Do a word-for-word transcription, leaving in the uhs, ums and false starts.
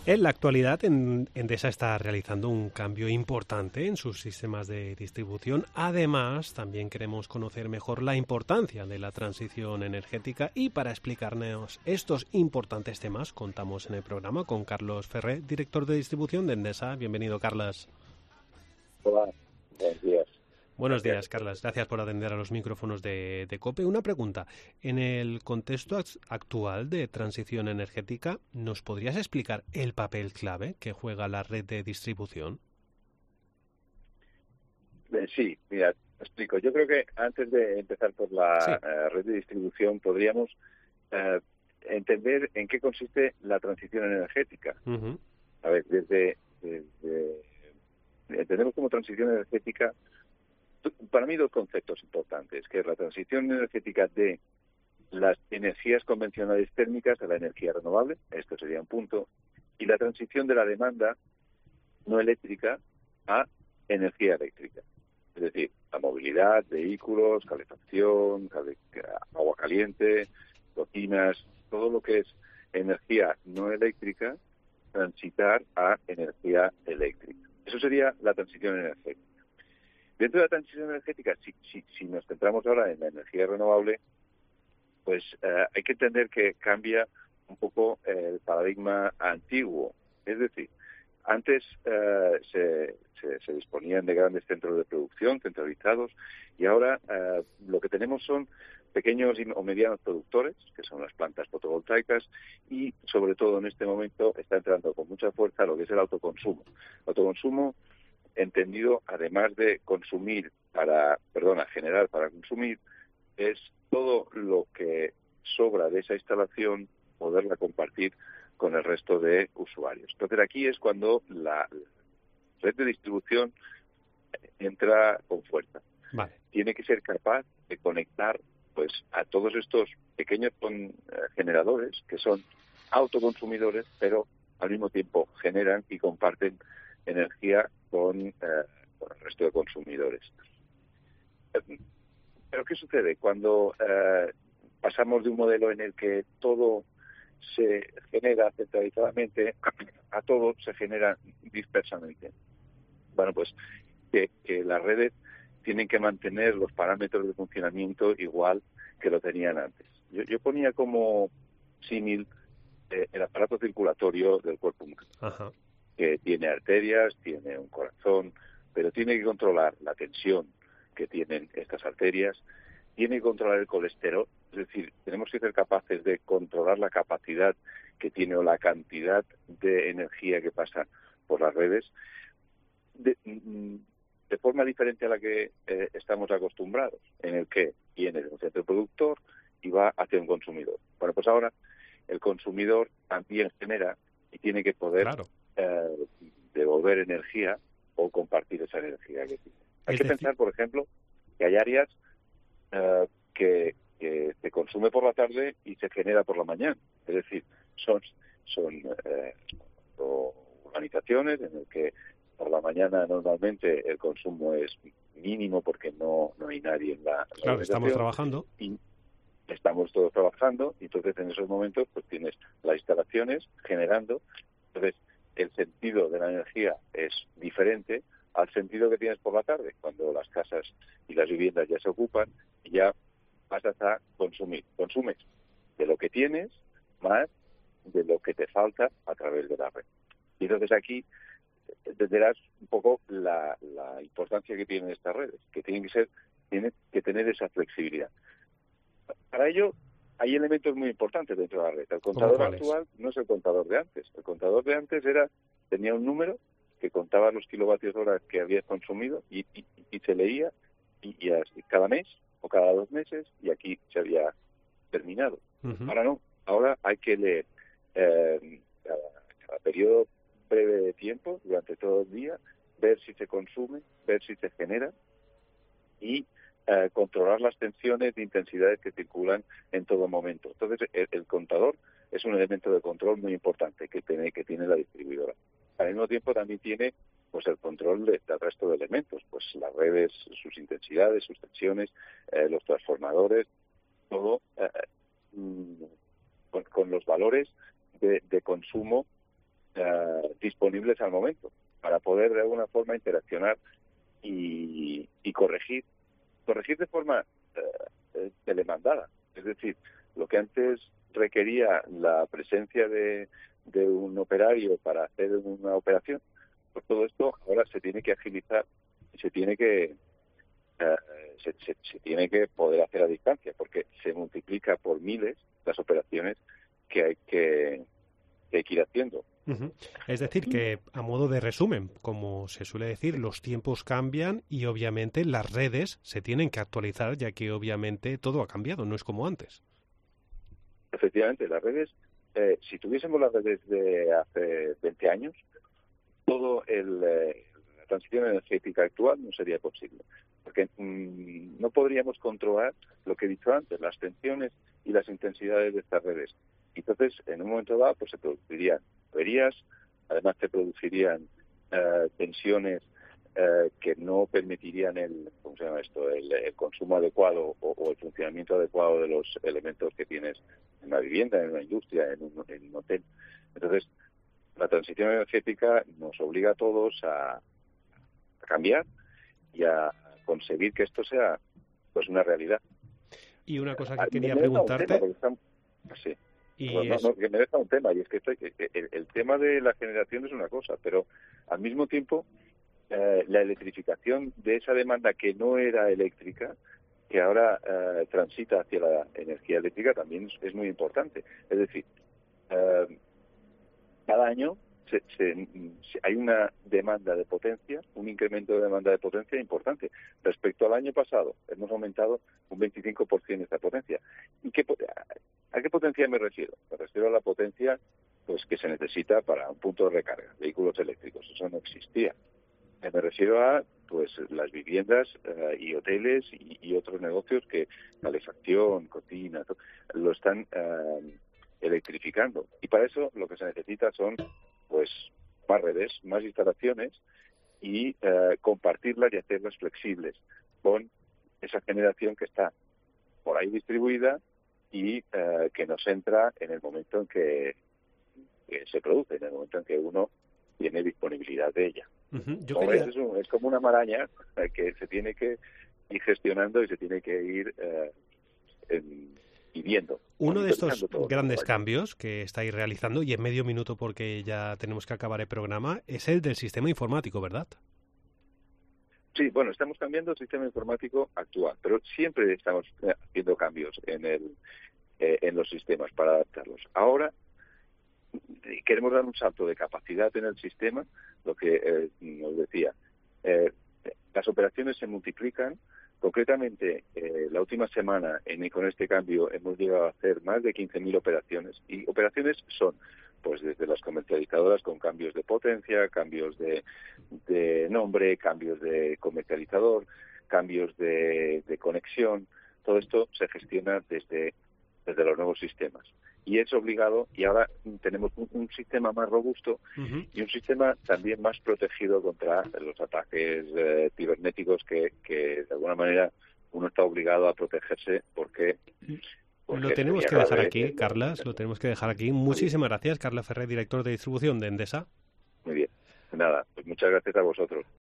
En la actualidad, en- Endesa está realizando un cambio importante en sus sistemas de distribución. Además, también queremos conocer mejor la importancia de la transición energética y para explicarnos estos importantes temas contamos en el programa con Carlos Ferré, director de distribución de Endesa. Bienvenido, Carlos. Hola, buenos días. Buenos días, Carlos. Gracias por atender a los micrófonos de, de COPE. Una pregunta. En el contexto actual de transición energética, ¿nos podrías explicar el papel clave que juega la red de distribución? Eh, sí, mira, te explico. Yo creo que antes de empezar por la Sí. eh, red de distribución podríamos eh, entender en qué consiste la transición energética. Uh-huh. A ver, desde, desde entendemos como transición energética, para mí dos conceptos importantes, que es la transición energética de las energías convencionales térmicas a la energía renovable, esto sería un punto, y la transición de la demanda no eléctrica a energía eléctrica. Es decir, la movilidad, vehículos, calefacción, cale- agua caliente, cocinas, todo lo que es energía no eléctrica, transitar a energía eléctrica. Eso sería la transición energética. Dentro de la transición energética, si, si, si nos centramos ahora en la energía renovable, pues eh, hay que entender que cambia un poco el paradigma antiguo. Es decir, antes eh, se, se, se disponían de grandes centros de producción centralizados y ahora eh, lo que tenemos son pequeños o medianos productores, que son las plantas fotovoltaicas, y sobre todo en este momento está entrando con mucha fuerza lo que es el autoconsumo. Autoconsumo entendido, además de consumir para, perdona, generar para consumir, es todo lo que sobra de esa instalación poderla compartir con el resto de usuarios. Entonces aquí es cuando la red de distribución entra con fuerza. Vale. Tiene que ser capaz de conectar pues a todos estos pequeños con, eh, generadores que son autoconsumidores, pero al mismo tiempo generan y comparten energía con, eh, con el resto de consumidores. Pero ¿qué sucede cuando eh, pasamos de un modelo en el que todo se genera centralizadamente a todo se genera dispersamente? Bueno, pues que, que las redes tienen que mantener los parámetros de funcionamiento igual que lo tenían antes. Yo, yo ponía como símil eh, el aparato circulatorio del cuerpo humano. Ajá. Que tiene arterias, tiene un corazón, pero tiene que controlar la tensión que tienen estas arterias, tiene que controlar el colesterol, es decir, tenemos que ser capaces de controlar la capacidad que tiene o la cantidad de energía que pasa por las redes de, de forma diferente a la que eh, estamos acostumbrados, en el que viene de un centro productor y va hacia un consumidor. Bueno, pues ahora el consumidor también genera y tiene que poder Claro. eh, devolver energía o compartir esa energía que tiene. Hay Es que decir... pensar, por ejemplo, que hay áreas uh, que, que se consume por la tarde y se genera por la mañana. Es decir, son, son eh, urbanizaciones en las que por la mañana normalmente el consumo es mínimo porque no, no hay nadie en la, en la Claro, estamos trabajando. Y estamos todos trabajando y entonces en esos momentos pues tienes las instalaciones generando. Entonces el sentido de la energía es diferente al sentido que tienes por la tarde, cuando las casas y las viviendas ya se ocupan y ya pasas a consumir. Consumes de lo que tienes más de lo que te falta a través de la red. Y entonces aquí entenderás un poco la, la importancia que tienen estas redes, que tienen que ser, tienen que tener esa flexibilidad. Para ello hay elementos muy importantes dentro de la red. El contador actual no es el contador de antes. El contador de antes era tenía un número que contaba los kilovatios hora que habías consumido y, y, y se leía y, y así, cada mes o cada dos meses y aquí se había terminado. Uh-huh. Ahora no. Ahora hay que leer eh, cada, cada periodo breve de tiempo durante todo el día, ver si se consume, ver si se genera y eh, controlar las tensiones de intensidades que circulan en todo momento. Entonces, el, el contador es un elemento de control muy importante que tiene, que tiene la distribuidora. Al mismo tiempo también tiene pues el control de, del resto de elementos, pues las redes, sus intensidades, sus tensiones, eh, los transformadores, todo eh, con, con los valores de, de consumo uh, disponibles al momento para poder de alguna forma interaccionar y, y corregir, corregir de forma uh, telemandada. Es decir, lo que antes requería la presencia de, de un operario para hacer una operación, pues todo esto ahora se tiene que agilizar y se tiene que uh, se, se, se tiene que poder hacer a distancia, porque se multiplica por miles las operaciones que hay que, que hay que ir haciendo. Uh-huh. Es decir, que a modo de resumen, como se suele decir, los tiempos cambian y obviamente las redes se tienen que actualizar, ya que obviamente todo ha cambiado, no es como antes. Efectivamente, las redes, eh, si tuviésemos las redes de hace veinte años, todo el, eh, la transición energética actual no sería posible, porque mmm, no podríamos controlar lo que he dicho antes, las tensiones y las intensidades de estas redes. Entonces, en un momento dado, pues se producirían averías, además se producirían uh, tensiones uh, que no permitirían el, ¿cómo se llama esto?, el, el consumo adecuado o, o el funcionamiento adecuado de los elementos que tienes en una vivienda, en una industria, en un, en un hotel. Entonces, la transición energética nos obliga a todos a, a cambiar y a conseguir que esto sea, pues, una realidad. Y una cosa que quería preguntarte... Sí. Y no, no, es... no, que me deja un tema, y es que esto, el, el tema de la generación es una cosa, pero al mismo tiempo eh, la electrificación de esa demanda que no era eléctrica, que ahora eh, transita hacia la energía eléctrica, también es, es muy importante. Es decir, eh, cada año se, se, se, hay una demanda de potencia, un incremento de demanda de potencia importante. Respecto al año pasado, hemos aumentado un veinticinco por ciento esta potencia. ¿Y qué, a qué potencia me refiero? Me refiero a la potencia pues que se necesita para un punto de recarga, vehículos eléctricos. Eso no existía. Me refiero a pues las viviendas uh, y hoteles y, y otros negocios que calefacción, cocina, todo, lo están uh, electrificando. Y para eso lo que se necesita son pues más redes, más instalaciones y uh, compartirlas y hacerlas flexibles con esa generación que está por ahí distribuida y uh, que nos entra en el momento en que, que se produce, en el momento en que uno tiene disponibilidad de ella. Uh-huh. Yo como quería... es, es, un, es como una maraña eh, que se tiene que ir gestionando y se tiene que ir eh, en, y viendo. Uno de estos grandes cambios que estáis realizando, y en medio minuto porque ya tenemos que acabar el programa, es el del sistema informático, ¿verdad? Sí, bueno, estamos cambiando el sistema informático actual, pero siempre estamos haciendo cambios en, el, eh, en los sistemas para adaptarlos. Ahora queremos dar un salto de capacidad en el sistema, lo que eh, nos decía. Eh, las operaciones se multiplican. Concretamente, eh, la última semana en, con este cambio hemos llegado a hacer más de quince mil operaciones. Y operaciones son, pues desde las comercializadoras con cambios de potencia, cambios de, de nombre, cambios de comercializador, cambios de, de conexión. Todo esto se gestiona desde, desde los nuevos sistemas. Y es obligado, y ahora tenemos un, un sistema más robusto uh-huh. y un sistema también más protegido contra los ataques eh, cibernéticos que, que de alguna manera uno está obligado a protegerse porque... porque lo tenemos que dejar aquí, de, Carlas, lo tenemos que dejar aquí. Muchísimas gracias, Carlas Ferrer, director de distribución de Endesa. Muy bien, nada, pues muchas gracias a vosotros.